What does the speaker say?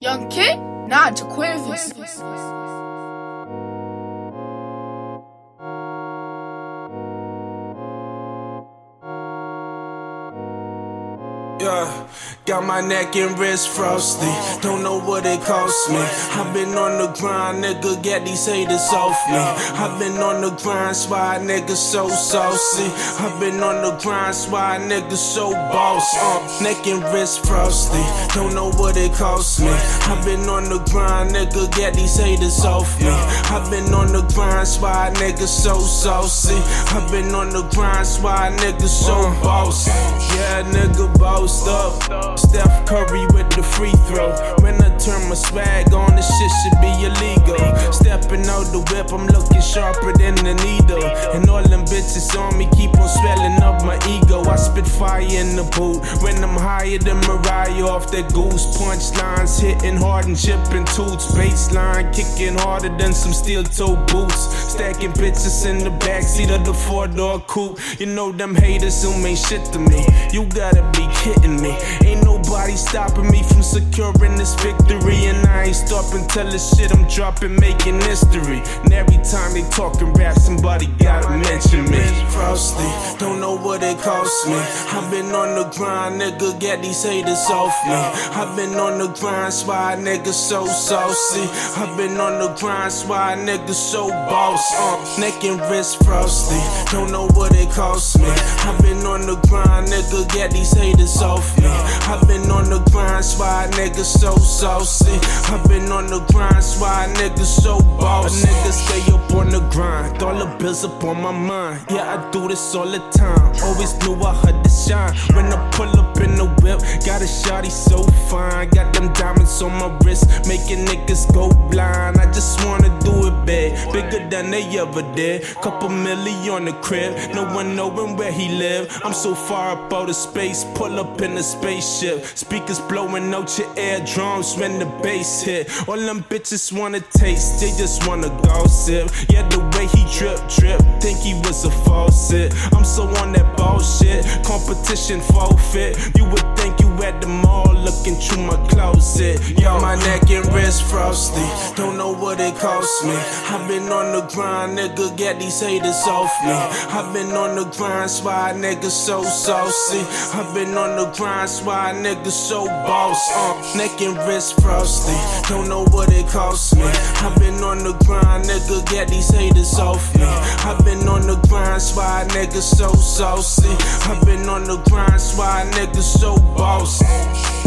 Young Kid, nah, Jaquavis. Yeah, got my neck and wrist frosty. Don't know what it cost me. I've been on the grind, nigga, get these haters off me. I've been on the grind, why niggas so saucy. I've been on the grind, why niggas so boss. Neck and wrist frosty. Don't know what it cost me. I've been on the grind, nigga, get these haters off me. I've been on the grind, why niggas so saucy. I've been on the grind, why niggas so boss. Yeah, nigga, boss up. Steph Curry with the free throw. When I turn my swag on, this shit should be illegal. Stepping out the whip, I'm looking sharper than the needle. And all them bitches on me keep on swelling up my ego. I spit fire in the boot when I'm higher than Mariah off that goose. Punchlines hitting hard and chipping toots. Baseline kicking harder than some steel toe boots. Stacking bitches in the backseat of the 4-door coupe. You know them haters who ain't shit to me. You gotta be kidding me. Ain't nobody stopping me from securing this victory. And I ain't stopping till the shit I'm dropping making history. And every time they talking rap, somebody gotta mention me. Frosty, don't know what it cost me. I've been on the grind, nigga, get these haters off me. I've been on the grind, why niggas so saucy. I've been on the grind, why niggas so boss. Neck and wrist frosty, don't know what it cost me. I've been on the grind, nigga, get these haters off me. I've been on the grind, why niggas so saucy. I've been on the grind, why niggas so boss. A nigga stay up on the grind, all the bills up on my mind. Yeah, I do this all the time. Always knew I had to shine. When I pull up in the whip, got a shawty so fine. Got them diamonds on my wrist, making niggas go blind. I just wanna do it big, bigger than they ever did. Couple million on the crib, no one knowing where he live. I'm so far up out of space, pull up in a spaceship. Speakers blowing out your eardrums when the bass hit. All them bitches wanna taste, they just wanna gossip. Yeah, the way he drip, think he was a faucet. I'm so on that bullshit, competition forfeit. You would think you at the mall looking through my closet. Yo, my neck and wrist frosty, don't know what it cost me. I've been on the grind, nigga, get these haters off me. I've been on the grind, why niggas so saucy. I've been on the grind, why niggas so boss. Neck and wrist frosty, don't know what it cost me. I've been on the grind, nigga, get these haters off me. I've been on the grind, why niggas so saucy. I've been on the grind, why niggas so boss.